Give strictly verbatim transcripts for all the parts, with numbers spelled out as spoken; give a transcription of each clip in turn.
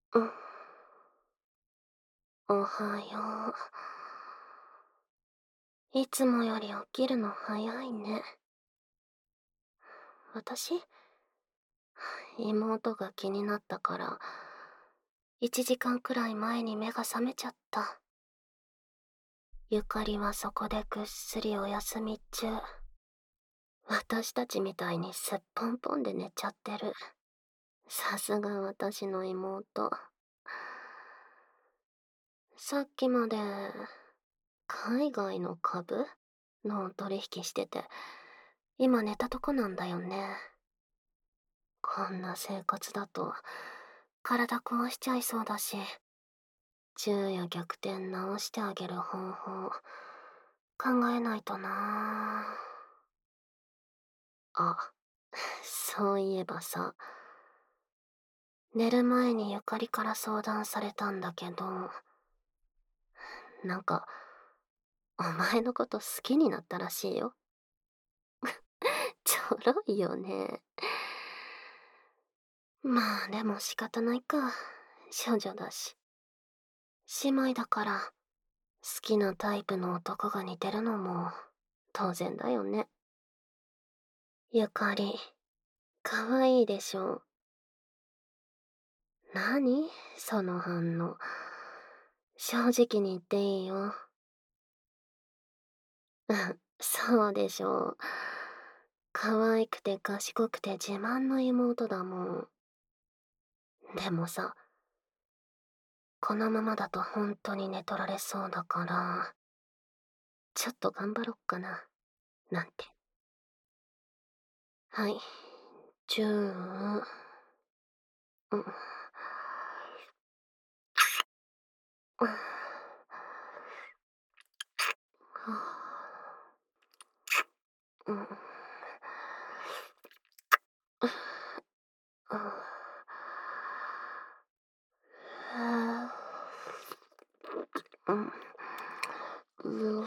うん、おはよう。いつもより起きるの早いね。私妹が気になったから、いちじかんくらい前に目が覚めちゃった。ゆかりはそこでぐっすりお休み中。私たちみたいにすっぽんぽんで寝ちゃってる。さすが私の妹。さっきまで海外の株の取引してて、今寝たとこなんだよね。こんな生活だと体壊しちゃいそうだし、昼夜逆転直してあげる方法考えないとな。あ、そういえばさ、寝る前にゆかりから相談されたんだけど、なんか、お前のこと好きになったらしいよ。ちょろいよね。まあでも仕方ないか。少女だし。姉妹だから、好きなタイプの男が似てるのも当然だよね。ゆかり、かわいいでしょ。何その反応。正直に言っていいよ。うん、そうでしょう。可愛くて賢くて自慢の妹だもん。でもさ、このままだと本当に寝取られそうだから、ちょっと頑張ろっかな、なんて。はい。じゅう、うん、うん、うん、うん、うん、うん、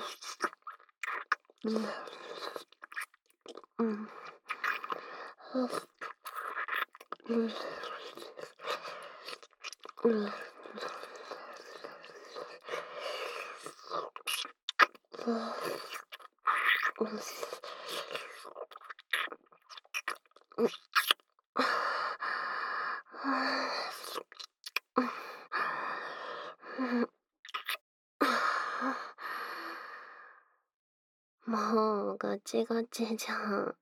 うん、うん、うん、もうガチガチじゃん。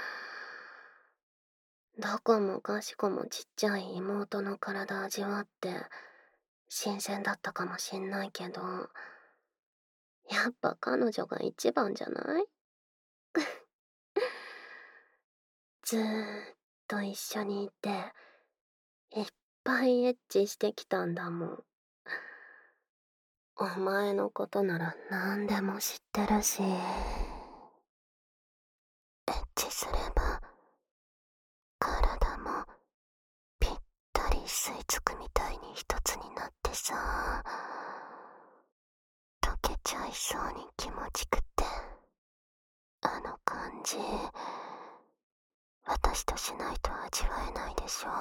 どこもかしこもちっちゃい妹の体味わって新鮮だったかもしんないけど、やっぱ彼女が一番じゃない？ずーっと一緒にいて、いっぱいエッチしてきたんだもん。お前のことなら何でも知ってるし、エッチすれば体もぴったり吸い付くみたいに一つになってさ、溶けちゃいそうに気持ちくって、あの感じ、私としないと味わえないでしょ。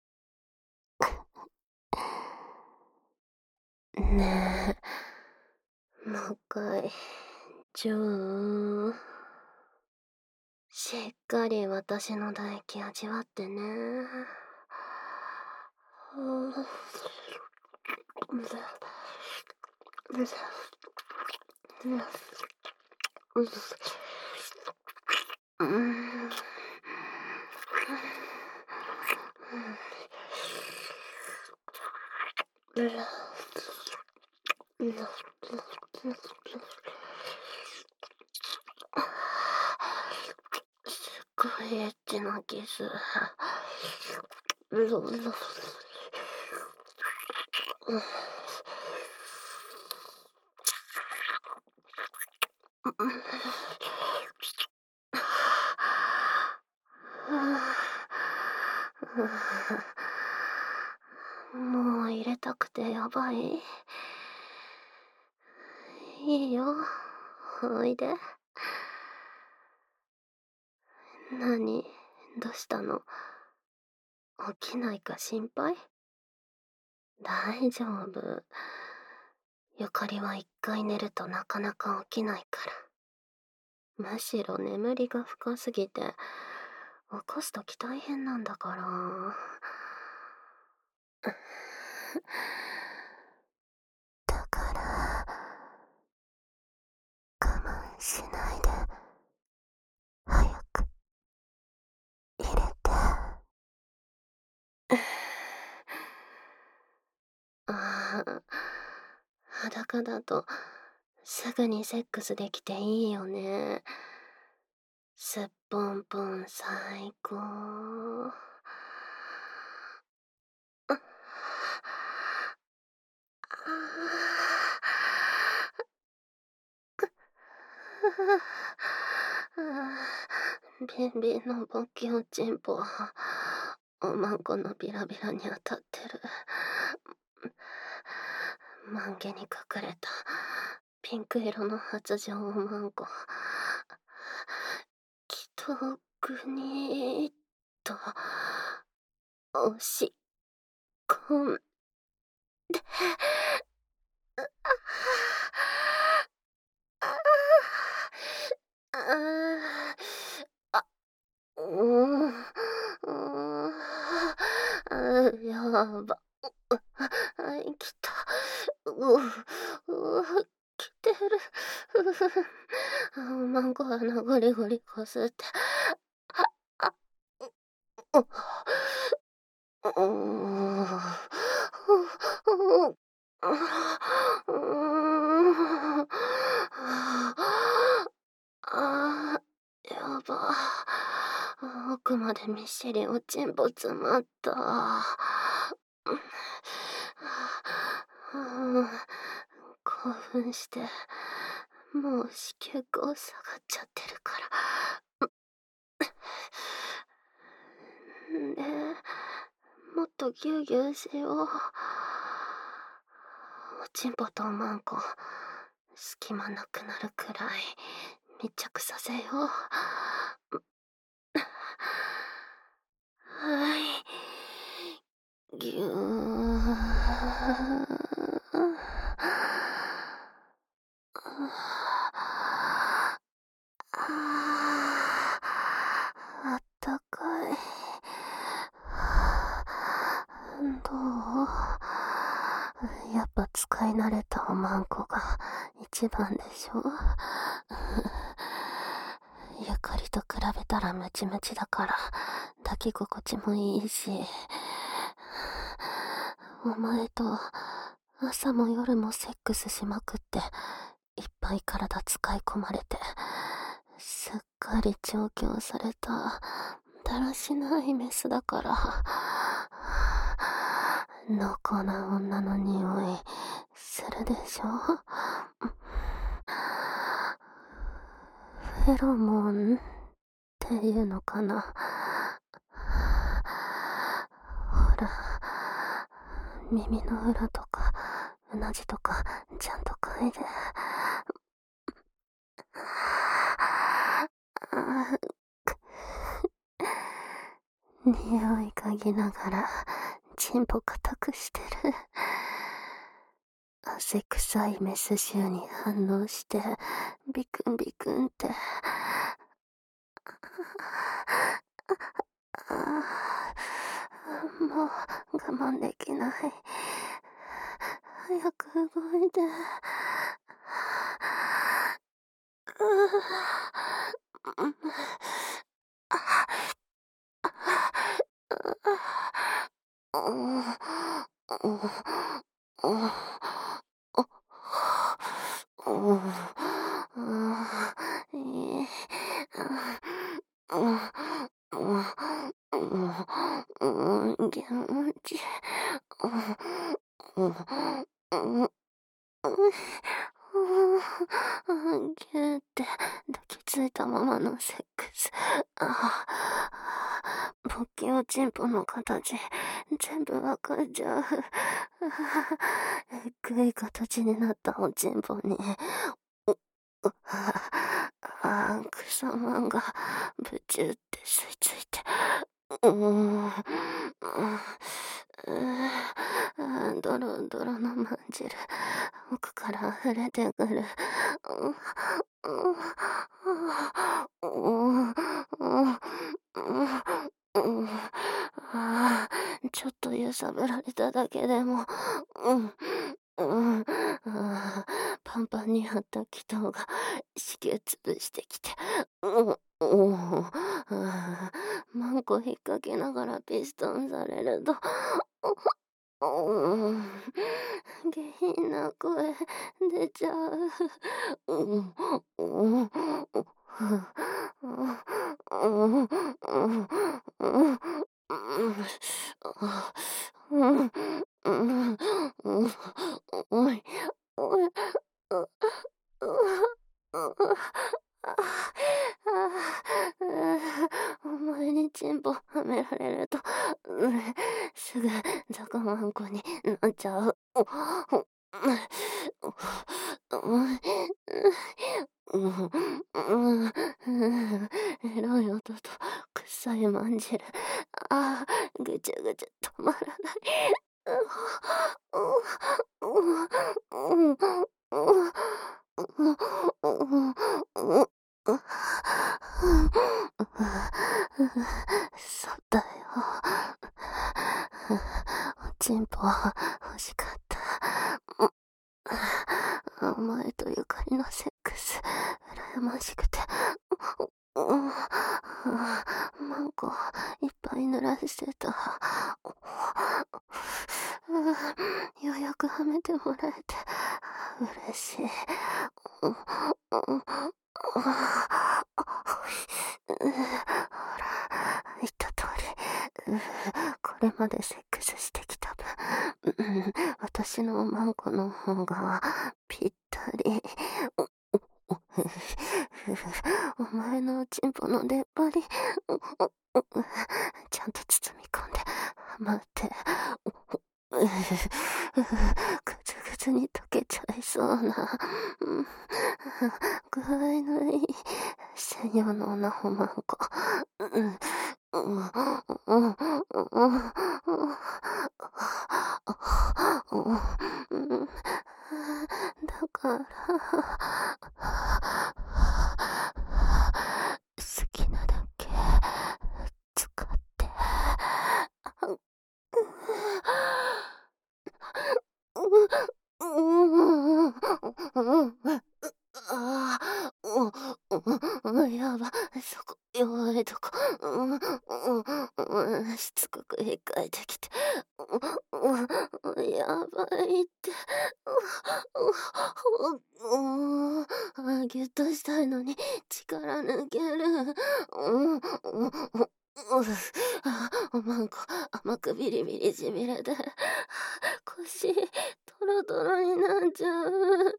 ねえ、もう一回、じゃあ、しっかり私の唾液味わってね。うん。すっごいエッチなキス。もう入れたくてやばい。いいよ、おいで。何、どうしたの？起きないか心配？ 大丈夫。ゆかりは一回寝るとなかなか起きないから。むしろ眠りが深すぎて、起こすとき大変なんだから。だから、我慢しないで、早く入れて。ああ、裸だとすぐにセックスできていいよね。すっぽんぽん最高。あビンビンの勃起おちんぽ、おまんこのビラビラに当たってる。満毛に隠れたピンク色の発情おまんこ。既得にと押し込んで。あああ、うーん、うーん、やば。あ、来た。うう来てる。あ、マンゴーのゴリゴリこすって。あ、あ、う、う、うーん。うーん。ああ、やば。奥までみっしりおちんぽ詰まった。興奮して、もう子宮口下がっちゃってるから。ねえ、もっとギュウギュウしよう。おちんぽとおまんこ、隙間なくなるくらい密着させよう。はい。ぎゅー。あったかい。どう？やっぱ使い慣れたおまんこが一番でしょ。ゆかりと比べたらムチムチだから抱き心地もいいし、お前と朝も夜もセックスしまくっていっぱい体使い込まれてすっかり調教されただらしないメスだから、濃厚な女の匂いするでしょ。フェロモンっていうのかな。ほら、耳の裏とかうなじとかちゃんと嗅いで。匂い嗅ぎながらチンポ固くしてる。汗臭いメス臭に反応してビクンビクンって。もう我慢できない。早く動いて。気持ちいい。ぎゅーって抱きついたままのセックス。ああ、勃起おちんぽの形全部わかっちゃう。えぐい形になったおちんぽにああ、草マンがブチュって吸い付いて、うーん、うーん、 ドロドロのまんじる、奥から溢れてくる。うんうんうんうんうん、ああ、ちょっと揺さぶられただけでも、うん、うん、ああ、パンパンに張った気筒が子宮潰してきて、うん、うん、ああ、マンコ引っ掛けながらピストンされると、うん、下品な声出ちゃう。うん、うん、うん、うん、うん、うん、うん、うん、うん、おい、おい、う、う、う、ああ、お前にチンポはめられると、うん、すぐザコマンコになっちゃう。おおうん、うん、うん、エロい音と臭いまんじる。ああ、ぐちゃぐちゃ止まらない。うん、うん、うん、うん、うん、うん、うん、そうだよ。おちんぽ欲しかった。お前とゆかりのセックス、羨ましくて。うん、マンコいっぱい濡らしてた。ようやくはめてもらえて嬉しい。ほら、言った通り、これまでセックスしてきた分、私のマンコの方がぴったり。お前のチンポの出っ張り、ちゃんと包み込んで、はまって、ぐつぐつに溶けちゃいそうな、うん、具合のいい専用のオナホマンコ。うんうんうんうんうん、だから好きなだけ使って。ああ、うん、やば、そこ、弱いとこ、うん、うん、しつこく引っかいてきて、うん、やばいって、うん、ぎゅっとしたいのに力抜ける、うん、うん、おまんこ甘くビリビリしびれて腰トロトロになっちゃう。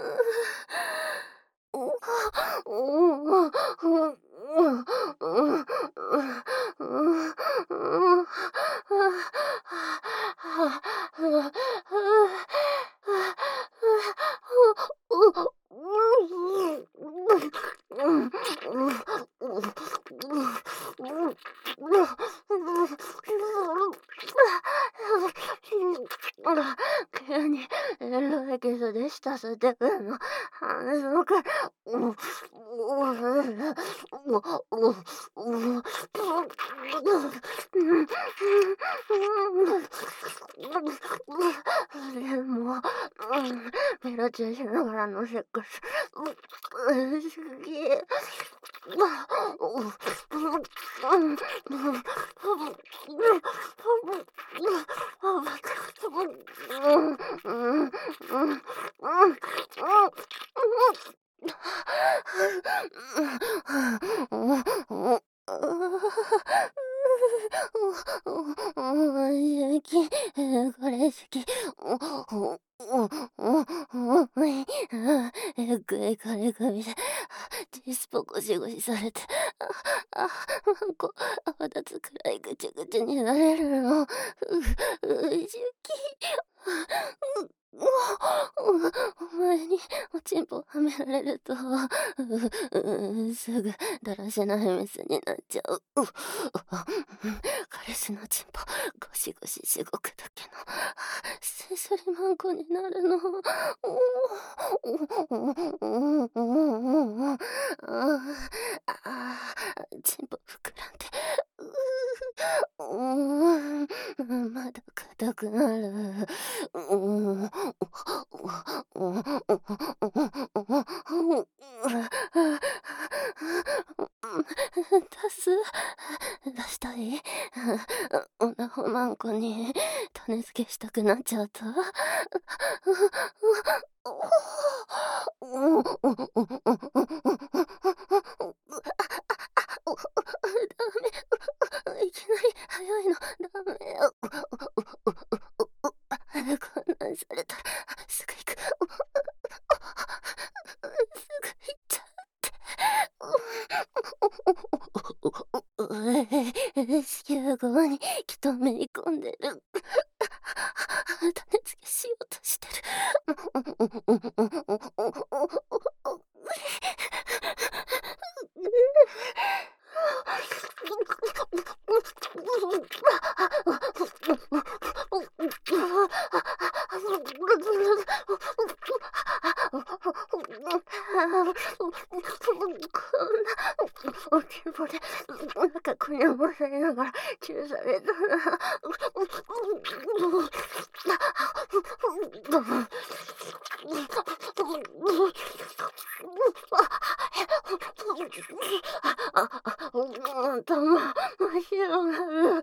急にエロいキスで舌吸ってくんの。反則。うんでも、うん、メロチューしながらのセックス、うん、好き。これ好き。えぐい金髪で、チスポゴシゴシされて、あ、あ、なんか泡立つくらいぐちゅぐちゅになれるの。う、う、じゅき。お前におちんぽはめられると、う、う、すぐだらしないメスになっちゃう。う、彼氏のちんぽゴシゴシしごくだけの、す手すりまんこになるの。ああ、チンポ膨らんで。うーん、まだ硬くなる。うーん。出す出したいおなほまんこに種付けしたくなっちゃった。ダメ。いきなり早いのダメ。こんなんされたらすぐ行く。すぐ行っちゃうって。子宮口にきっとめり込んでる。種付けしようとしてる。おちんぽでお腹くにゃまされながらチューされたら。頭真っ白になる。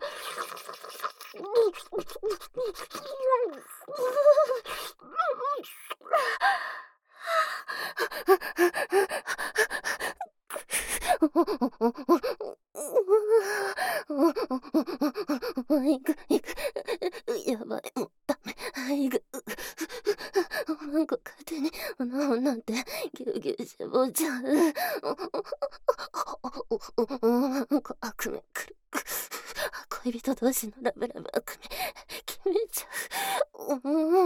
いくいく。やばい、もうダメ。いく。なんか勝手におなほなんてぎゅうぎゅうしぼっちゃう。なんか悪夢くる。恋人同士のラブラブ悪夢決めちゃう。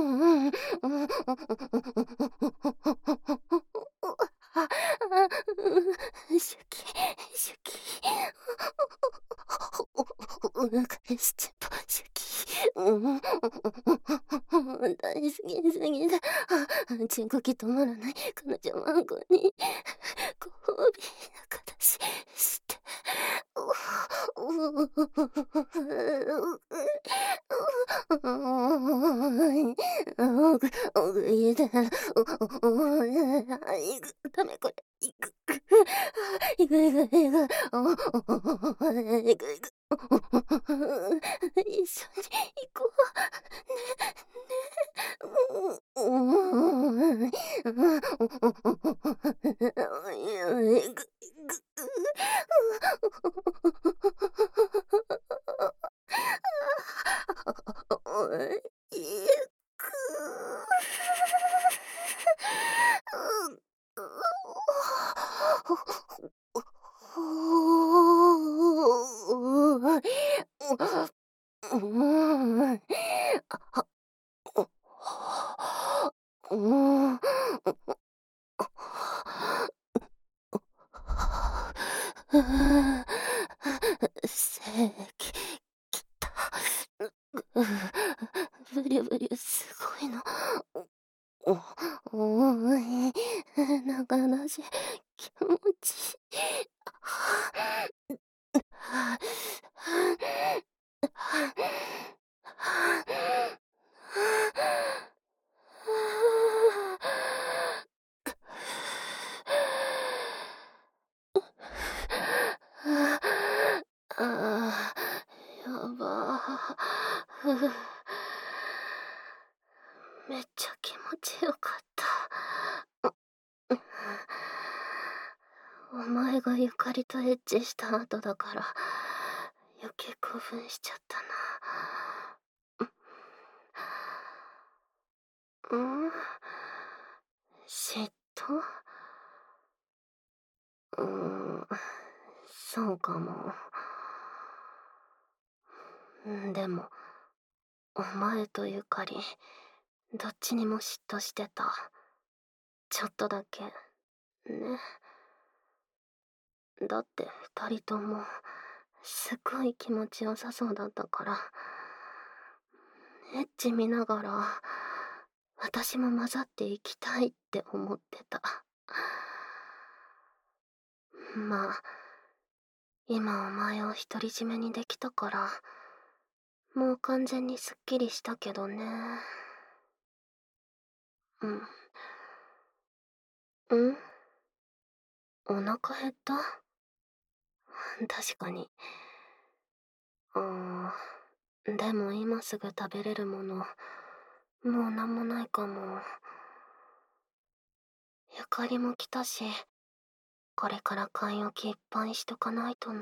シュキシュキ。彼氏ちんぽシュキ。大好きすぎてチンコキ止まらない彼女マンコにご褒美な形して。いくダメこれ。いくいくいくいくいくいく。一緒に行こうね。ね。いくいく。いく。精液きた。ブリュブリュすごいの。おい、中出し気持ちいい。ああ、やば。めっちゃ気持ちよかった。お前がゆかりとエッチした後だから余計興奮しちゃったな。うん？嫉妬？うーん、そうかも。んでも、お前とゆかり、どっちにも嫉妬してた。ちょっとだけ、ね。だって二人とも、すっごい気持ちよさそうだったから、エッチ見ながら、 私も混ざっていきたいって思ってた。まあ、今お前を独り占めにできたから、もう完全にすっきりしたけどね。うん。うん、お腹減った？確かに。うーん。でも今すぐ食べれるもの、もうなんもないかも。ゆかりも来たし、これから買い置きいっぱいしとかないとな。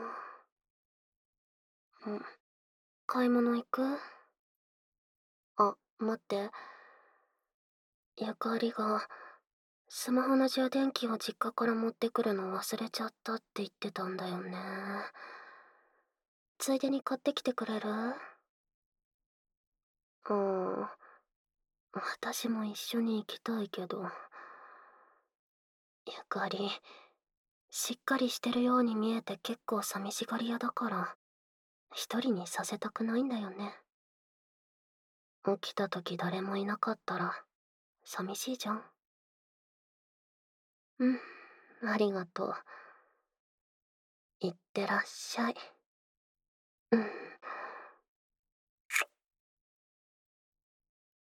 うん。買い物行く？あ、待って。ゆかりが、スマホの充電器を実家から持ってくるの忘れちゃったって言ってたんだよね。ついでに買ってきてくれる？うん。私も一緒に行きたいけど。ゆかり、しっかりしてるように見えて結構寂しがり屋だから、一人にさせたくないんだよね。起きた時誰もいなかったら、寂しいじゃん。うん、ありがとう。いってらっしゃい。うん。